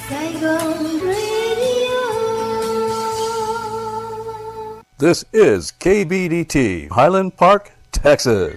Saigon Radio. This is KBDT, Highland Park, Texas.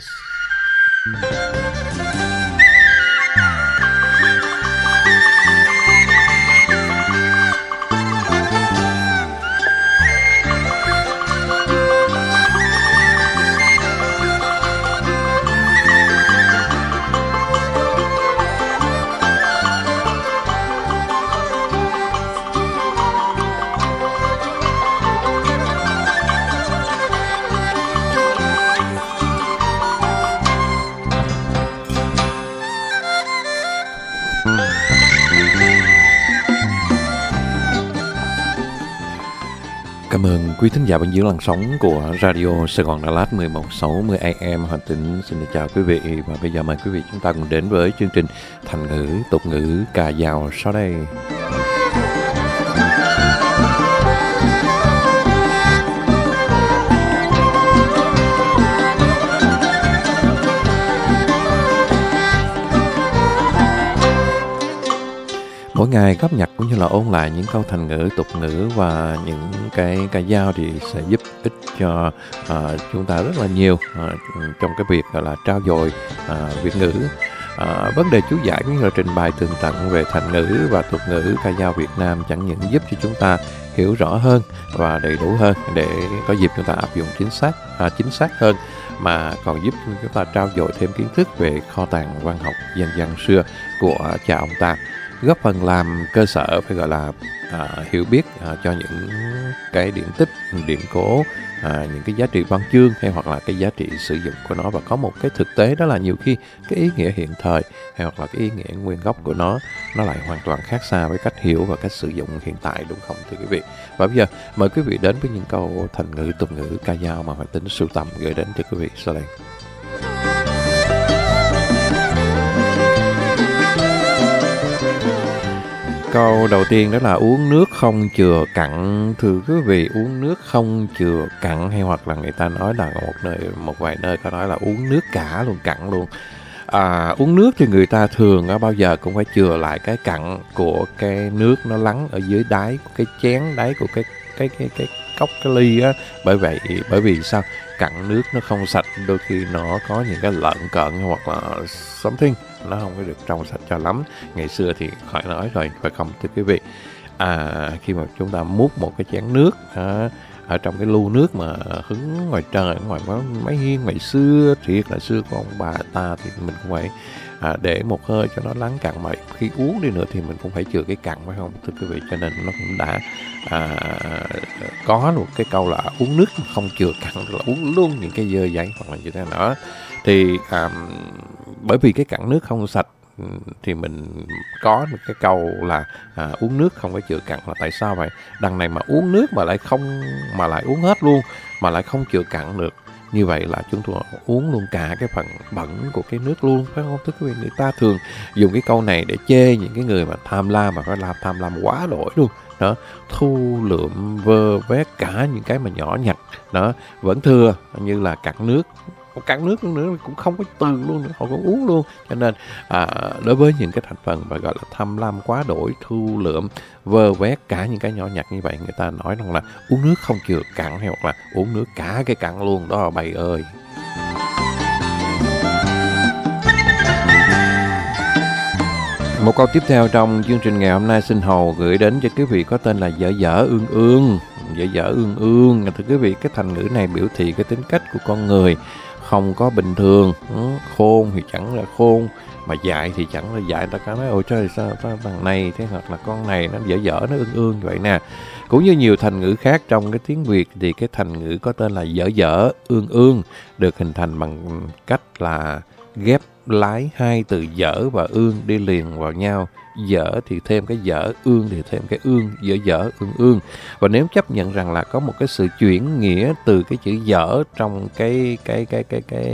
Cảm ơn quý thính giả bên dưới làn sóng của Radio Sài Gòn Đà Lạt 1160 AM Hà Tĩnh. Xin chào quý vị và bây giờ mời quý vị chúng ta cùng đến với chương trình Thành ngữ, tục ngữ, ca dao sau đây. Mỗi ngày góp nhặt cũng như là ôn lại những câu thành ngữ, tục ngữ và những cái ca dao thì sẽ giúp ích cho chúng ta rất là nhiều trong cái việc là trau dồi Việt ngữ. Vấn đề chú giải cũng như là trình bày tường tận về thành ngữ và tục ngữ ca dao Việt Nam chẳng những giúp cho chúng ta hiểu rõ hơn và đầy đủ hơn để có dịp chúng ta áp dụng chính xác hơn, mà còn giúp chúng ta trau dồi thêm kiến thức về kho tàng văn học dân gian xưa của cha ông ta, góp phần làm cơ sở phải gọi là hiểu biết cho những cái điển tích, điển cố, những cái giá trị văn chương hay hoặc là cái giá trị sử dụng của nó, và có một cái thực tế đó là nhiều khi cái ý nghĩa hiện thời hay hoặc là cái ý nghĩa nguyên gốc của nó lại hoàn toàn khác xa với cách hiểu và cách sử dụng hiện tại, đúng không thưa quý vị? Và bây giờ mời quý vị đến với những câu thành ngữ, tục ngữ, ca dao mà Hoàng Tính sưu tầm gửi đến cho quý vị sau đây. Câu đầu tiên đó là uống nước không chừa cặn. Thưa quý vị, uống nước không chừa cặn hay hoặc là người ta nói là một vài nơi có nói là uống nước cả luôn, cặn luôn. Uống nước thì người ta thường bao giờ cũng phải chừa lại cái cặn của cái nước nó lắng ở dưới đáy của cái chén, đáy của cái cốc, cái ly á. Bởi vì sao? Cặn nước nó không sạch, đôi khi nó có những cái lợn cợn hoặc là something, nó không có được trong sạch cho lắm. Ngày xưa thì khỏi nói rồi, phải không thưa quý vị? Khi mà chúng ta múc một cái chén nước ở trong cái lu nước mà hứng ngoài trời, ngoài máy hiên ngày xưa, thiệt là xưa của ông bà ta, thì mình cũng phải để một hơi cho nó lắng cặn, mà khi uống đi nữa thì mình cũng phải chừa cái cặn, phải không thưa quý vị? Cho nên nó cũng đã có một cái câu là uống nước không chừa cặn, là uống luôn những cái dơ giấy hoặc là như thế nào đó. Thì bởi vì cái cặn nước không sạch thì mình có một cái câu là uống nước không có chừa cặn. Là tại sao vậy? Đằng này mà uống nước mà lại uống hết luôn, mà lại không chừa cặn được, như vậy là chúng tôi uống luôn cả cái phần bẩn của cái nước luôn, phải không? Tức là người ta thường dùng cái câu này để chê những cái người mà tham lam, mà phải làm tham lam quá đổi luôn đó, thu lượm vơ vét cả những cái mà nhỏ nhặt đó, vẫn thừa như là cạn nước nữa cũng không có từ luôn nữa, họ cũng uống luôn. Cho nên đối với những cái thành phần và gọi là tham lam quá đổi, thu lượm vơ vét cả những cái nhỏ nhặt như vậy, người ta nói rằng là uống nước không chừa cặn hay hoặc là uống nước cả cái cặn luôn đó, bầy ơi. Một câu tiếp theo trong chương trình ngày hôm nay xin hầu gửi đến cho quý vị có tên là dở dở ương ương. Dở dở ương ương, thưa quý vị, cái thành ngữ này biểu thị cái tính cách của con người không có bình thường. Khôn thì chẳng là khôn, mà dại thì chẳng là dại. Ta nói ôi trời, sao thằng này thế, hoặc là con này nó dở dở, nó ương ương vậy nè. Cũng như nhiều thành ngữ khác trong cái tiếng Việt thì cái thành ngữ có tên là dở dở ương ương được hình thành bằng cách là ghép lái hai từ dở và ương đi liền vào nhau. Dở thì thêm cái dở, ương thì thêm cái ương, dở dở ương ương. Và nếu chấp nhận rằng là có một cái sự chuyển nghĩa từ cái chữ dở trong cái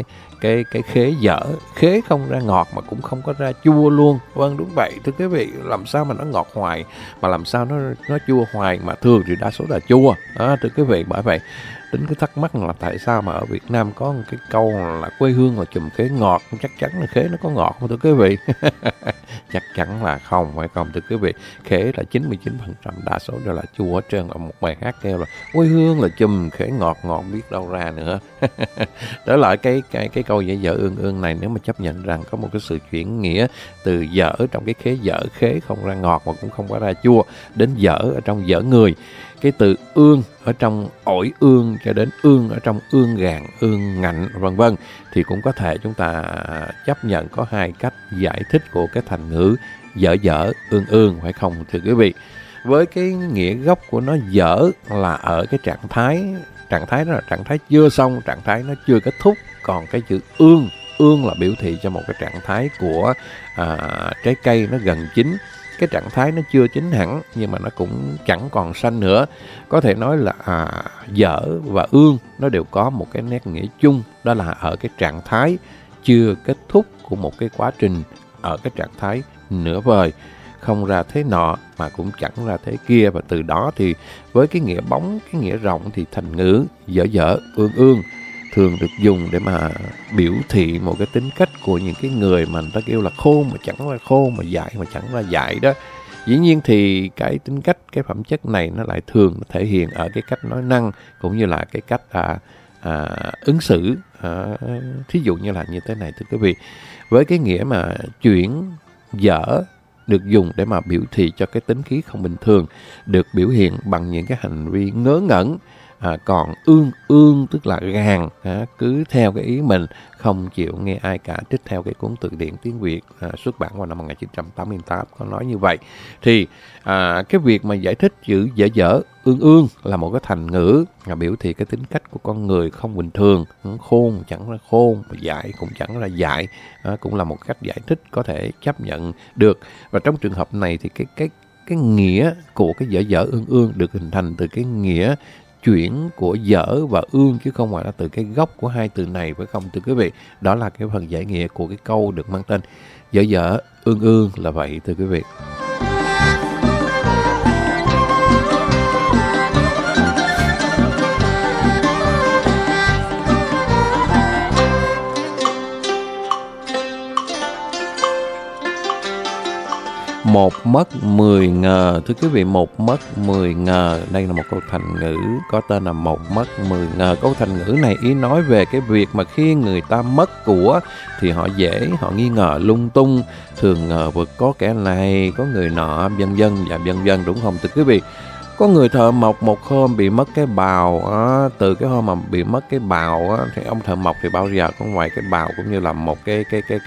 cái khế dở, khế không ra ngọt mà cũng không có ra chua luôn. Vâng, đúng vậy thưa quý vị, làm sao mà nó ngọt hoài mà làm sao nó chua hoài, mà thường thì đa số là chua đó thưa quý vị. Bởi vậy tính cứ thắc mắc là tại sao mà ở Việt Nam có một cái câu là quê hương là chùm khế ngọt, chắc chắn là khế nó có ngọt không thưa quý vị? Chắc chắn là không, phải không thưa quý vị? Khế là 99% đa số đều là chua hết trơn. Ở một bài hát kêu là quê hương là chùm khế ngọt, ngọt biết đâu ra nữa. Trở lại cái câu dở dở ương ương này, nếu mà chấp nhận rằng có một cái sự chuyển nghĩa từ dở trong cái khế dở, khế không ra ngọt mà cũng không có ra chua, đến dở ở trong dở người, cái từ ương ở trong ổi ương cho đến ương ở trong ương gàn, ương ngạnh vân vân, thì cũng có thể chúng ta chấp nhận có hai cách giải thích của cái thành ngữ dở dở ương ương, phải không thưa quý vị? Với cái nghĩa gốc của nó dở là ở cái trạng thái đó là trạng thái chưa xong, trạng thái nó chưa kết thúc. Còn cái chữ ương là biểu thị cho một cái trạng thái của trái cây nó gần chín, cái trạng thái nó chưa chín hẳn nhưng mà nó cũng chẳng còn xanh nữa. Có thể nói là dở và ương nó đều có một cái nét nghĩa chung, đó là ở cái trạng thái chưa kết thúc của một cái quá trình, ở cái trạng thái nửa vời, không ra thế nọ mà cũng chẳng ra thế kia. Và từ đó thì với cái nghĩa bóng, cái nghĩa rộng thì thành ngữ dở dở ương ương thường được dùng để mà biểu thị một cái tính cách của những cái người mà người ta kêu là khôn mà chẳng ra khôn, mà dại mà chẳng ra dại đó. Dĩ nhiên thì cái tính cách, cái phẩm chất này nó lại thường thể hiện ở cái cách nói năng cũng như là cái cách ứng xử. Thí dụ như là như thế này thưa quý vị, với cái nghĩa mà chuyển dở được dùng để mà biểu thị cho cái tính khí không bình thường, được biểu hiện bằng những cái hành vi ngớ ngẩn. Còn ương tức là gàn, cứ theo cái ý mình, không chịu nghe ai cả, trích theo cái cuốn từ điển tiếng Việt xuất bản vào năm 1988 có nói như vậy. Thì cái việc mà giải thích chữ dở dở ương là một cái thành ngữ biểu thị cái tính cách của con người không bình thường, khôn chẳng ra khôn, dại cũng chẳng ra dại, cũng là một cách giải thích có thể chấp nhận được. Và trong trường hợp này thì cái nghĩa của cái dở dở ương được hình thành từ cái nghĩa chuyển của dở và ương, chứ không phải là từ cái gốc của hai từ này, phải không thưa quý vị? Đó là cái phần giải nghĩa của cái câu được mang tên dở dở ương là vậy thưa quý vị. Một mất 10 ngờ thưa quý vị, một mất 10 ngờ. Đây là một câu thành ngữ có tên là một mất 10 ngờ. Câu thành ngữ này ý nói về cái việc mà khi người ta mất của thì họ nghi ngờ lung tung, thường ngờ vực có kẻ này, có người nọ, vân vân, đúng không thưa quý vị? Có người thợ mộc một hôm bị mất cái bào, từ cái hôm mà bị mất cái bào thì ông thợ mộc thì bao giờ có ngoài cái bào cũng như là một cái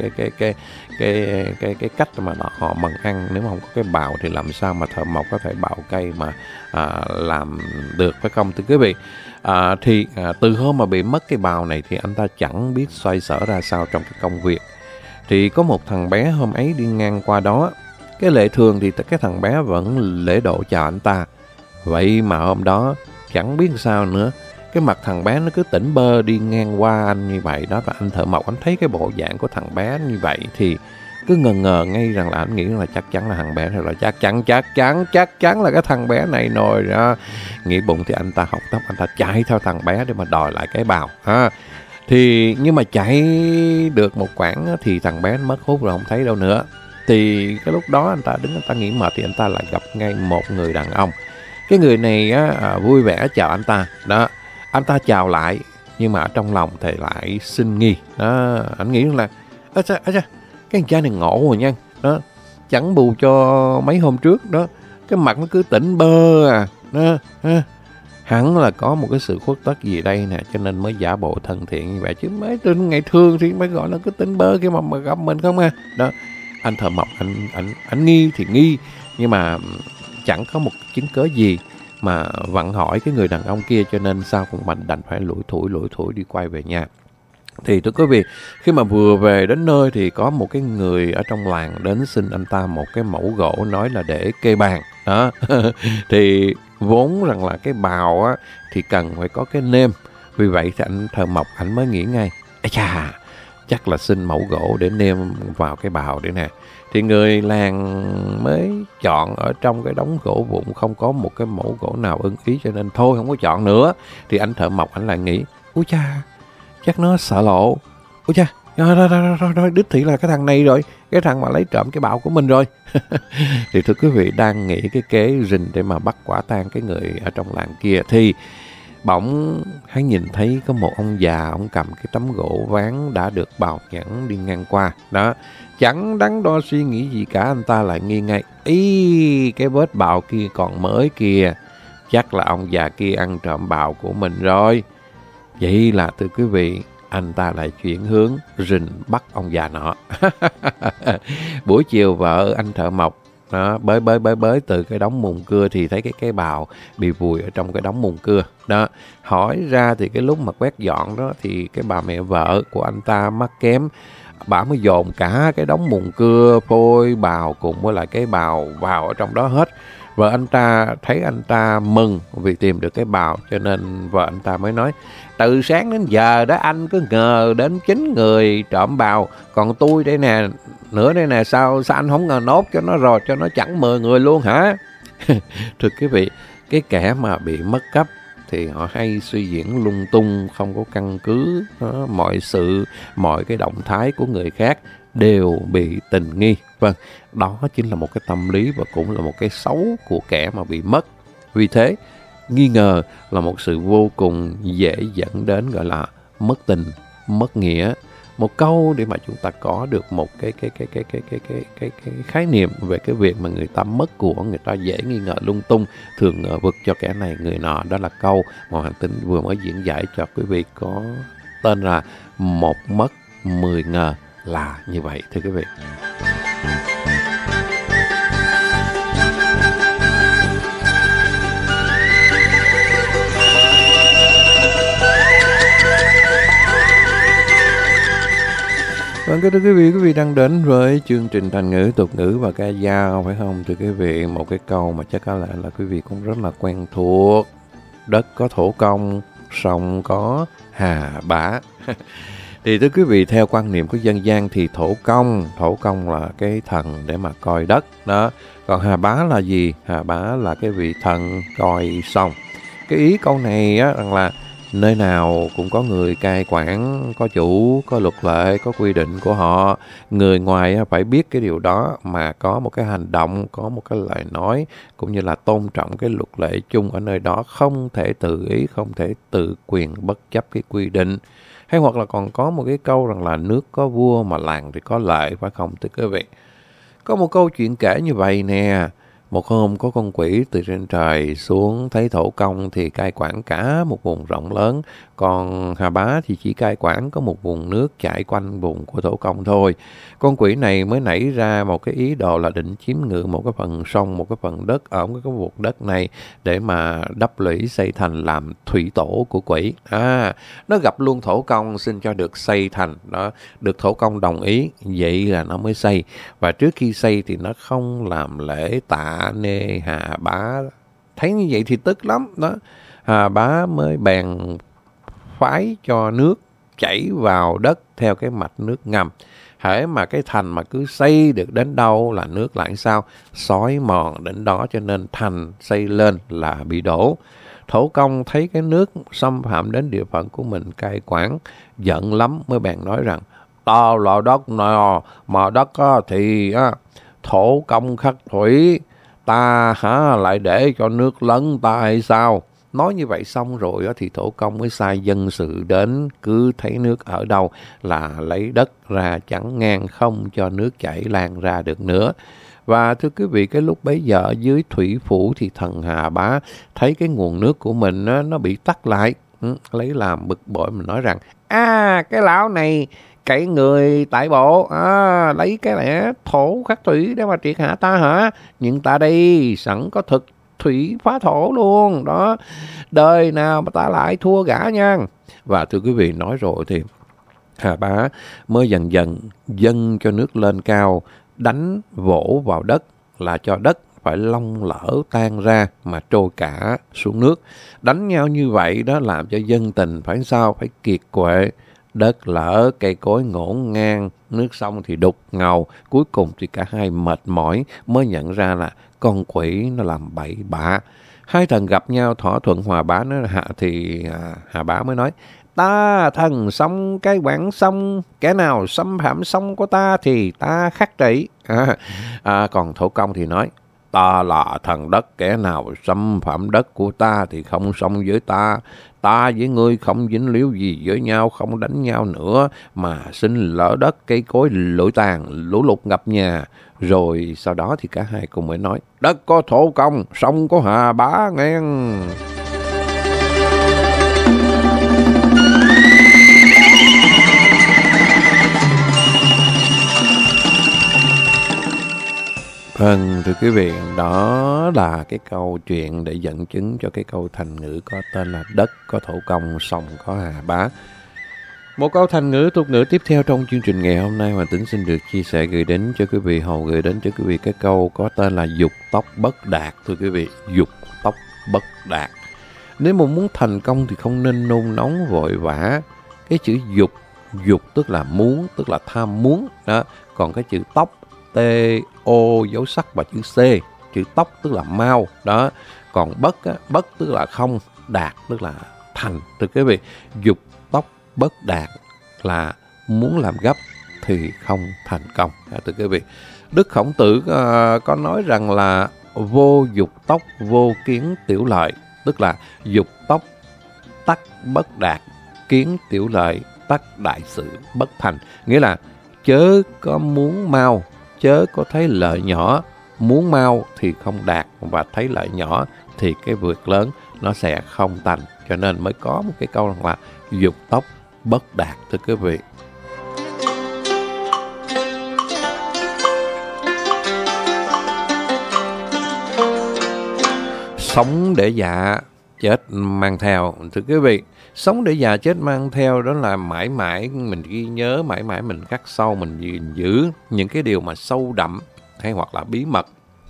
cách mà họ mần ăn. Nếu mà không có cái bào thì làm sao mà thợ mộc có thể bào cây mà làm được, phải không thưa quý vị? Từ hôm mà bị mất cái bào này thì anh ta chẳng biết xoay sở ra sao trong cái công việc. Thì có một thằng bé hôm ấy đi ngang qua đó, cái lệ thường thì cái thằng bé vẫn lễ độ chào anh ta. Vậy mà hôm đó chẳng biết sao nữa, cái mặt thằng bé nó cứ tỉnh bơ đi ngang qua anh như vậy đó. Và anh thợ mộc anh thấy cái bộ dạng của thằng bé như vậy thì cứ ngờ ngay rằng là anh nghĩ là chắc chắn là thằng bé này, là chắc chắn là cái thằng bé này rồi đó. Nghĩ bụng thì anh ta học tốc, anh ta chạy theo thằng bé để mà đòi lại cái bào nhưng mà chạy được một quãng thì thằng bé mất hút rồi, không thấy đâu nữa. Thì cái lúc đó anh ta đứng, anh ta nghĩ mệt thì anh ta lại gặp ngay một người đàn ông. Cái người này vui vẻ chào anh ta đó, anh ta chào lại nhưng mà ở trong lòng thì lại sinh nghi đó. Anh nghĩ là cái thằng cha này ngộ rồi nha đó, chẳng bù cho mấy hôm trước đó, cái mặt nó cứ tỉnh bơ đó. Hẳn là có một cái sự khuất tất gì đây nè, cho nên mới giả bộ thân thiện như vậy, chứ mấy trên ngày thường thì mới gọi là cứ tỉnh bơ khi mà gặp mình không đó. Anh thợ mộc anh nghi thì nghi, nhưng mà chẳng có một chứng cớ gì mà vặn hỏi cái người đàn ông kia, cho nên sau cùng mình đành phải lủi thủi đi quay về nhà. Thì thưa quý vị, khi mà vừa về đến nơi thì có một cái người ở trong làng đến xin anh ta một cái mẫu gỗ, nói là để kê bàn đó. Thì vốn rằng là cái bào thì cần phải có cái nêm. Vì vậy thì anh thợ mộc anh mới nghĩ ngay, chắc là xin mẫu gỗ để nêm vào cái bào đấy nè. Thì người làng mới chọn ở trong cái đống gỗ vụn không có một cái mẫu gỗ nào ưng ý, cho nên thôi không có chọn nữa. Thì anh thợ mộc anh lại nghĩ, ui cha, chắc nó sợ lộ. Ui cha, rồi, đích thị là cái thằng này rồi, cái thằng mà lấy trộm cái bào của mình rồi. Thì thưa quý vị, đang nghĩ cái kế rình để mà bắt quả tang cái người ở trong làng kia, thì bỗng hắn nhìn thấy có một ông già, ông cầm cái tấm gỗ ván đã được bào nhẵn đi ngang qua. Đó, chẳng đắn đo suy nghĩ gì cả, anh ta lại nghi ngay, ý cái vết bào kia còn mới kìa, chắc là ông già kia ăn trộm bào của mình rồi. Vậy là thưa quý vị, anh ta lại chuyển hướng rình bắt ông già nọ. Buổi chiều vợ anh thợ mộc đó, bới từ cái đống mùn cưa thì thấy cái bào bị vùi ở trong cái đống mùn cưa. Đó, hỏi ra thì cái lúc mà quét dọn đó thì cái bà mẹ vợ của anh ta mắt kém, bà mới dồn cả cái đống mùn cưa, phôi, bào cùng với lại cái bào vào ở trong đó hết. Vợ anh ta thấy anh ta mừng vì tìm được cái bào, cho nên vợ anh ta mới nói, từ sáng đến giờ đó anh cứ ngờ đến 9 người trộm bào, còn tôi đây nè, nữa đây nè, sao anh không ngờ nốt cho nó rồi, cho nó chẳng 10 người luôn hả? Thưa quý vị, cái kẻ mà bị mất cắp thì họ hay suy diễn lung tung, không có căn cứ, mọi sự, mọi cái động thái của người khác đều bị tình nghi. Vâng, đó chính là một cái tâm lý và cũng là một cái xấu của kẻ mà bị mất. Vì thế, nghi ngờ là một sự vô cùng dễ dẫn đến gọi là mất tình, mất nghĩa. Một câu để mà chúng ta có được một cái khái niệm về cái việc mà người ta mất của, người ta dễ nghi ngờ lung tung, thường ngờ vực cho kẻ này người nọ. Đó là câu mà Hoàng Tính vừa mới diễn giải cho quý vị, có tên là một mất 10 ngờ, là như vậy thưa quý vị. Vâng, thưa quý vị đang đến với chương trình Thành ngữ, tục ngữ và ca dao, phải không thưa quý vị? Một cái câu mà chắc có lẽ là quý vị cũng rất là quen thuộc. Đất có thổ công, sông có hà bá. Thì thưa quý vị, theo quan niệm của dân gian thì thổ công là cái thần để mà coi đất đó. Còn hà bá là gì? Hà bá là cái vị thần coi sông. Cái ý câu này á, rằng là nơi nào cũng có người cai quản, có chủ, có luật lệ, có quy định của họ. Người ngoài phải biết cái điều đó mà có một cái hành động, có một cái lời nói, cũng như là tôn trọng cái luật lệ chung ở nơi đó, không thể tự ý, không thể tự quyền bất chấp cái quy định. Hay hoặc là còn có một cái câu rằng là nước có vua mà làng thì có lệ, phải không thưa quý vị? Có một câu chuyện kể như vậy nè. Một hôm có con quỷ từ trên trời xuống, thấy thổ công thì cai quản cả một vùng rộng lớn, còn hà bá thì chỉ cai quản có một vùng nước chảy quanh vùng của thổ công thôi. Con quỷ này mới nảy ra một cái ý đồ là định chiếm ngự một cái phần sông, một cái phần đất ở cái vùng đất này để mà đắp lũy xây thành làm thủy tổ của quỷ. Nó gặp luôn thổ công xin cho được xây thành đó, được thổ công đồng ý, vậy là nó mới xây. Và trước khi xây thì nó không làm lễ tạ nê hà bá. Thấy như vậy thì tức lắm đó. Hà bá mới bèn phái cho nước chảy vào đất theo cái mạch nước ngầm. Hễ mà cái thành mà cứ xây được đến đâu là nước lại sao? Xói mòn đến đó, cho nên thành xây lên là bị đổ. Thổ công thấy cái nước xâm phạm đến địa phận của mình cai quản, giận lắm mới bèn nói rằng, tao là đất nào mà đất thì thổ công khắc thủy, ta lại để cho nước lấn ta hay sao? Nói như vậy xong rồi thì thổ công mới sai dân sự đến, cứ thấy nước ở đâu là lấy đất ra chắn ngang, không cho nước chảy lan ra được nữa. Và thưa quý vị, cái lúc bấy giờ dưới thủy phủ thì thần Hà Bá thấy cái nguồn nước của mình nó bị tắc lại, lấy làm bực bội, mình nói rằng cái lão này cậy người tại bộ, lấy cái lẽ thổ khắc thủy để mà triệt hạ ta hả? Nhưng ta đây sẵn có thực thủy phá thổ luôn đó, đời nào mà ta lại thua gã nha. Và thưa quý vị, nói rồi thì Hà Bá mới dần dần dâng cho nước lên cao, đánh vỗ vào đất là cho đất phải long lở tan ra mà trôi cả xuống nước. Đánh nhau như vậy đó làm cho dân tình phải sao? Phải kiệt quệ, Đất lở, cây cối ngổn ngang, nước sông thì đục ngầu. Cuối cùng thì cả hai mệt mỏi mới nhận ra là con quỷ nó làm bậy bạ. Hai thần gặp nhau thỏa thuận hòa bá Hà Bá mới nói: Ta thần xong cái quảng sông, kẻ nào xâm phạm sông của ta thì ta khắc trị. Còn Thổ Công thì nói: Ta là thần đất, kẻ nào xâm phạm đất của ta thì không xong với ta. Ta với ngươi không dính líu gì với nhau, không đánh nhau nữa, mà xin lỡ đất, cây cối lụi tàn, lũ lụt ngập nhà. Rồi sau đó thì cả hai cùng mới nói: Đất có Thổ Công, sông có Hà Bá ngang. Vâng, thưa quý vị, đó là cái câu chuyện để dẫn chứng cho cái câu thành ngữ có tên là đất có Thổ Công, sông có Hà Bá. Một câu thành ngữ tục ngữ tiếp theo trong chương trình ngày hôm nay mà Tĩnh xin được chia sẻ gửi đến cho quý vị, gửi đến cho quý vị cái câu có tên là dục tốc bất đạt. Thưa quý vị, dục tốc bất đạt. Nếu mà muốn thành công thì không nên nôn nóng vội vã. Cái chữ dục tức là muốn, tức là tham muốn đó. Còn cái chữ tốc, T-O dấu sắc và chữ C, chữ tốc tức là mau đó. Còn bất tức là không, đạt tức là thành. Thưa quý vị, dục tốc bất đạt là muốn làm gấp thì không thành công. Thưa quý vị, Đức Khổng Tử có nói rằng là vô dục tốc vô kiến tiểu lợi, tức là dục tốc tắc bất đạt, kiến tiểu lợi tắc đại sự bất thành. Nghĩa là chớ có muốn mau, chớ có thấy lợi nhỏ. Muốn mau thì không đạt, và thấy lợi nhỏ thì cái việc lớn nó sẽ không thành. Cho nên mới có một cái câu là dục tốc bất đạt. Thưa quý vị, sống để dạ chết mang theo. Thưa quý vị, sống để già chết mang theo đó là mãi mãi mình ghi nhớ, mãi mãi mình khắc sâu, mình gìn giữ những cái điều mà sâu đậm hay hoặc là bí mật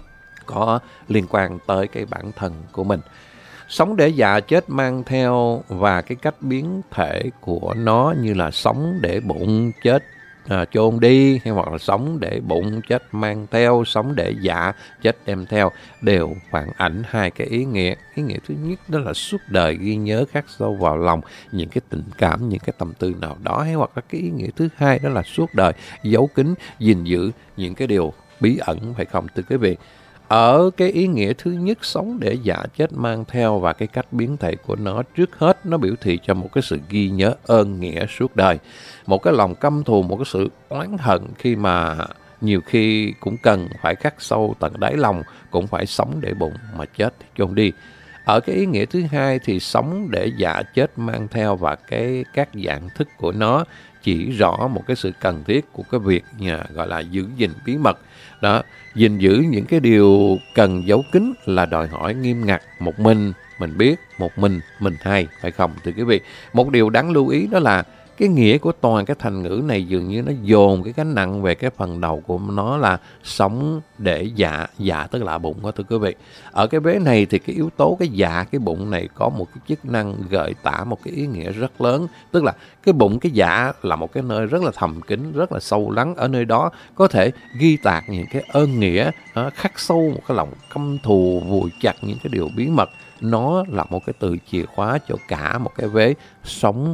có liên quan tới cái bản thân của mình. Sống để già chết mang theo và cái cách biến thể của nó như là sống để bụng chết chôn đi, hay hoặc là sống để bụng chết mang theo, sống để dạ chết đem theo, đều phản ảnh hai cái ý nghĩa. Ý nghĩa thứ nhất đó là suốt đời ghi nhớ khắc sâu vào lòng những cái tình cảm, những cái tâm tư nào đó, hay hoặc là cái ý nghĩa thứ hai đó là suốt đời giấu kín gìn giữ những cái điều bí ẩn, phải không thưa quý vị? Ở cái ý nghĩa thứ nhất, sống để dạ chết mang theo và cái cách biến thể của nó, trước hết nó biểu thị cho một cái sự ghi nhớ ơn nghĩa suốt đời, một cái lòng căm thù, một cái sự oán hận khi mà nhiều khi cũng cần phải khắc sâu tận đáy lòng, cũng phải sống để bụng mà chết thì chôn đi. Ở cái ý nghĩa thứ hai thì sống để dạ chết mang theo và các dạng thức của nó chỉ rõ một cái sự cần thiết của cái việc gọi là giữ gìn bí mật. Đó, gìn giữ những cái điều cần giấu kín là đòi hỏi nghiêm ngặt, một mình biết, một mình hay, phải không thưa quý vị? Một điều đáng lưu ý đó là cái nghĩa của toàn cái thành ngữ này dường như nó dồn cái gánh nặng về cái phần đầu của nó là sống để dạ tức là bụng đó thưa quý vị. Ở cái vế này thì cái yếu tố cái dạ, cái bụng này có một cái chức năng gợi tả một cái ý nghĩa rất lớn, tức là cái bụng, cái dạ là một cái nơi rất là thầm kín, rất là sâu lắng. Ở nơi đó có thể ghi tạc những cái ơn nghĩa, khắc sâu một cái lòng căm thù, vùi chặt những cái điều bí mật. Nó là một cái từ chìa khóa cho cả một cái vế sống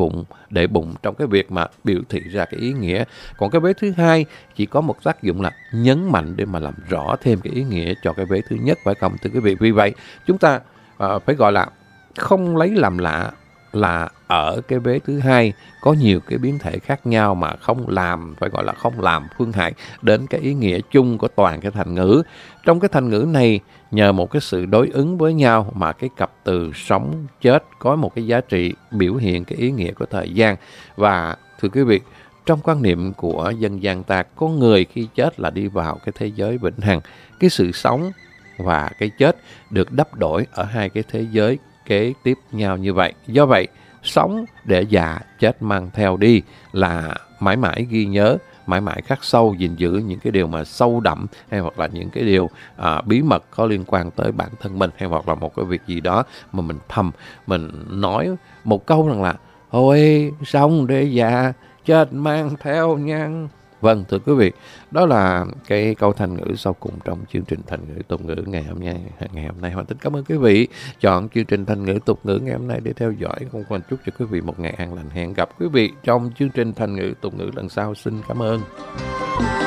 để bụng trong cái việc mà biểu thị ra cái ý nghĩa. Còn cái vế thứ hai chỉ có một tác dụng là nhấn mạnh để mà làm rõ thêm cái ý nghĩa cho cái vế thứ nhất, phải không thưa quý vị? Vì vậy chúng ta phải gọi là không lấy làm lạ là ở cái vế thứ hai có nhiều cái biến thể khác nhau mà không làm, phải gọi là không làm phương hại đến cái ý nghĩa chung của toàn cái thành ngữ. Trong cái thành ngữ này, nhờ một cái sự đối ứng với nhau mà cái cặp từ sống, chết có một cái giá trị biểu hiện cái ý nghĩa của thời gian. Và thưa quý vị, trong quan niệm của dân gian ta, con người khi chết là đi vào cái thế giới vĩnh hằng. Cái sự sống và cái chết được đắp đổi ở hai cái thế giới kế tiếp nhau như vậy. Do vậy, sống để già chết mang theo đi là mãi mãi ghi nhớ, mãi mãi khắc sâu, gìn giữ những cái điều mà sâu đậm, hay hoặc là những cái điều bí mật có liên quan tới bản thân mình, hay hoặc là một cái việc gì đó mà mình thầm, mình nói một câu rằng là Ôi sống để già, chết mang theo nhang. Vâng, thưa quý vị, đó là cái câu thành ngữ sau cùng trong chương trình Thành ngữ tục ngữ ngày hôm nay. Hoàng Tính cảm ơn quý vị chọn chương trình Thành ngữ tục ngữ ngày hôm nay để theo dõi. Không quên chúc cho quý vị một ngày an lành. Hẹn gặp quý vị trong chương trình Thành ngữ tục ngữ lần sau. Xin cảm ơn.